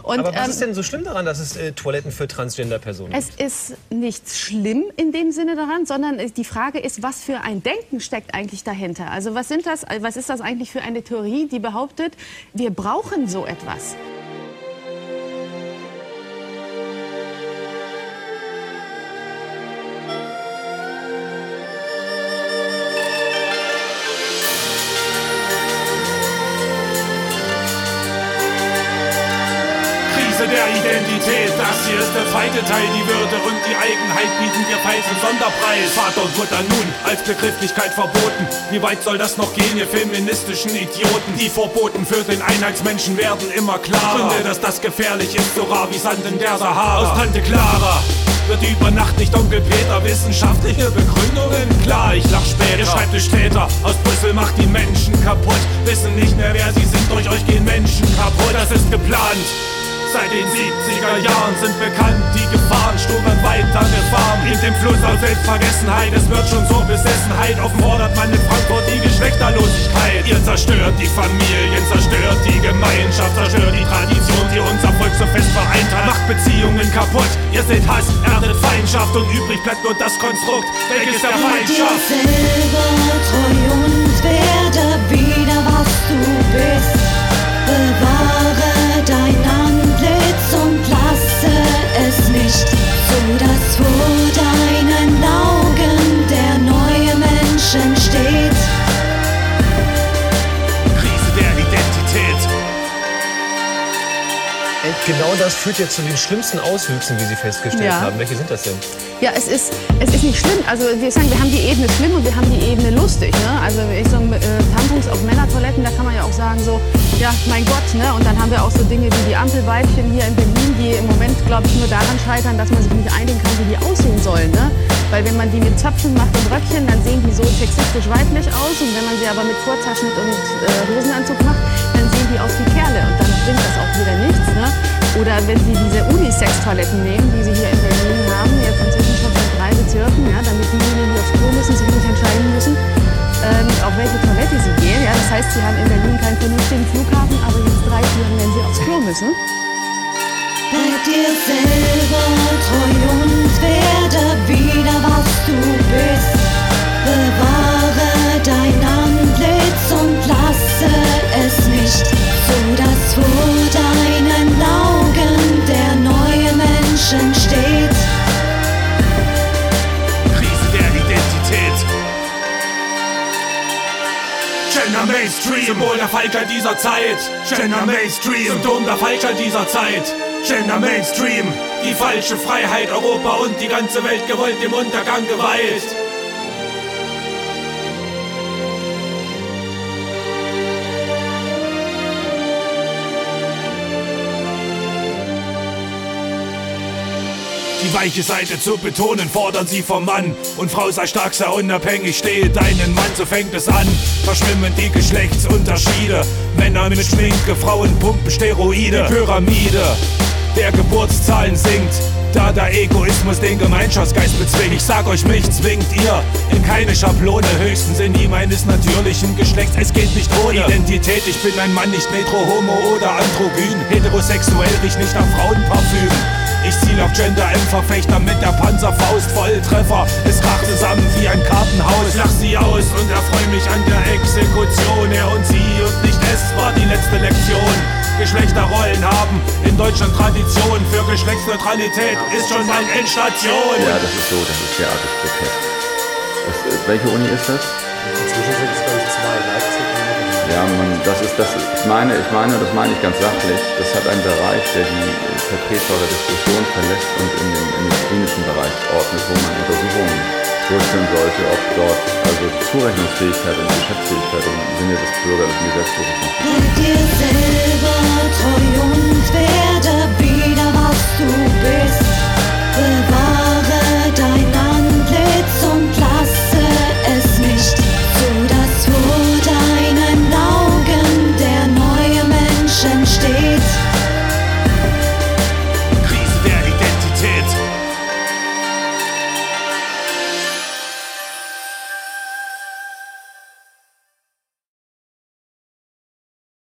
Und, aber was ist denn so schlimm daran, dass es Toiletten für Transgender-Personen gibt? Es ist nichts schlimm in dem Sinne daran, sondern die Frage ist, was für ein Denken steckt eigentlich dahinter? Also was ist das eigentlich für eine Theorie, die behauptet, wir brauchen so etwas? Der Identität, das hier ist der zweite Teil. Die Würde und die Eigenheit bieten dir Preis und Sonderpreis. Vater und Mutter nun als Begrifflichkeit verboten. Wie weit soll das noch gehen, ihr feministischen Idioten? Die Verboten für den Einheitsmenschen werden immer klarer. Gründe, dass das gefährlich ist, so rar wie Sand in der Sahara. Aus Tante Clara wird über Nacht nicht Onkel Peter. Wissenschaftliche Begründungen? Klar, ich lach später. Ihr Schreibtischtäter aus Brüssel macht die Menschen kaputt. Wissen nicht mehr, wer sie sind, durch euch gehen Menschen kaputt. Das ist geplant. Seit den 70er Jahren sind bekannt die Gefahren, stummern weiter gefahren in dem Fluss aus Selbstvergessenheit. Es wird schon zur Besessenheit, offen fordert man in Frankfurt die Geschlechterlosigkeit. Ihr zerstört die Familien, zerstört die Gemeinschaft, zerstört die Tradition, die unser Volk so fest vereint hat. Macht Beziehungen kaputt, ihr seht Hass, erntet Feindschaft und übrig bleibt nur das Konstrukt, welches der Feindschaft. Dir selber treu und werde wieder, was du bist. Bewahre dein Antlitz und lasse es nicht, so dass vor deinen Augen der neue Mensch entsteht. Krise der Identität. Genau das führt jetzt zu den schlimmsten Auswüchsen, wie Sie festgestellt haben. Welche sind das denn? Ja, es ist nicht schlimm. Also wir sagen, wir haben die Ebene schlimm und wir haben die Ebene lustig. Ne? Also ich so Tampons auf Männertoiletten, da kann man ja auch sagen so, ja, mein Gott. Ne? Und dann haben wir auch so Dinge wie die Ampelweibchen hier in Berlin, die im Moment, glaube ich, nur daran scheitern, dass man sich nicht einigen kann, wie die aussehen sollen. Ne? Weil wenn man die mit Zöpfen macht und Röckchen, dann sehen die so sexistisch weiblich aus. Und wenn man sie aber mit Vortaschenschnitt und Hosenanzug macht, dann sehen die aus wie Kerle. Und dann bringt das auch wieder nichts. Ne? Oder wenn Sie diese Unisex-Toiletten nehmen, die Sie hier in Berlin haben, jetzt inzwischen schon von 3 Bezirken, ja, damit diejenigen, die aufs Klo müssen, sich nicht entscheiden müssen, auf welche Toilette sie gehen. Ja, das heißt, Sie haben in Berlin keinen vernünftigen Flughafen, aber jetzt 3 Türen, wenn Sie aufs Klo müssen. Bleib dir selber treu und werde wieder, was du bist. Bewahre dein Antlitz und lasse es nicht, so dass vor deinen Augen der neue Mensch entsteht. Krise der Identität. Gender Mainstream, Symbol der Falschheit dieser Zeit. Gender Mainstream, Symptom der Falschheit dieser Zeit. Gender Mainstream, die falsche Freiheit, Europa und die ganze Welt gewollt dem Untergang geweiht. Die weiche Seite zu betonen, fordern sie vom Mann. Und Frau sei stark, sei unabhängig, stehe deinen Mann, so fängt es an. Verschwimmen die Geschlechtsunterschiede. Männer mit Schminke, Frauen pumpen Steroide. Die Pyramide der Geburtszahlen sinkt, da der Egoismus den Gemeinschaftsgeist bezwingt. Ich sag euch, mich zwingt ihr in keine Schablone, höchstens in die meines natürlichen Geschlechts. Es geht nicht ohne Identität, ich bin ein Mann, nicht metro, homo oder androgyn. Heterosexuell, riech nicht nach Frauenparfüm. Ich ziel auf Gender-M-Verfechter mit der Panzerfaust, Volltreffer. Es kracht zusammen wie ein Kartenhaus. Lach sie aus und erfreu mich an der Exekution. Er und sie und nicht es war die letzte Lektion. Geschlechterrollen haben in Deutschland Tradition. Für Geschlechtsneutralität ist schon mal Endstation. Ja, das ist so, das ist derartig grotesk. Welche Uni ist das? Inzwischen sind es, glaube ich, 2, Leipzig und Nürnberg. Ja, ich meine, das meine ich ganz sachlich, das hat einen Bereich, der die Vertreter der Diskussion verlässt und in den klinischen Bereich ordnet, wo man Untersuchungen durchführen sollte, ob dort also die Zurechnungsfähigkeit und die Geschäftsfähigkeit im Sinne des bürgerlichen Gesetzbuches funktioniert.